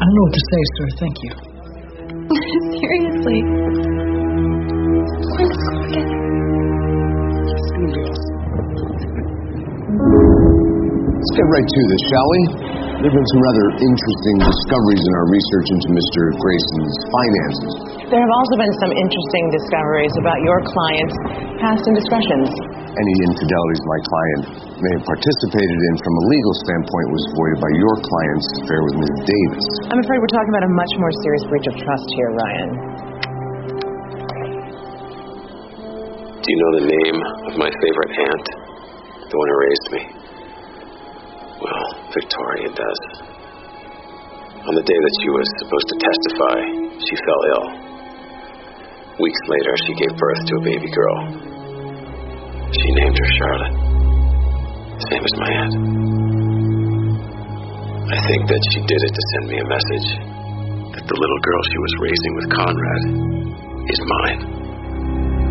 don't know what to say, sir. Thank you. Seriously. We're in school together. It's going to be awesome. Let's get right to this, shall we? There have been some rather interesting discoveries in our research into Mr. Grayson's finances. There have also been some interesting discoveries about your client's past indiscretions. Any infidelities my client may have participated in from a legal standpoint was voided by your client's affair with Ms. Davis. I'm afraid we're talking about a much more serious breach of trust here, Ryan. Do you know the name of my favorite aunt? The one who raised me? Well, Victoria does. On the day that she was supposed to testify, she fell ill. Weeks later, she gave birth to a baby girl. She named her Charlotte. Same as my aunt. I think that she did it to send me a message that the little girl she was raising with Conrad is mine.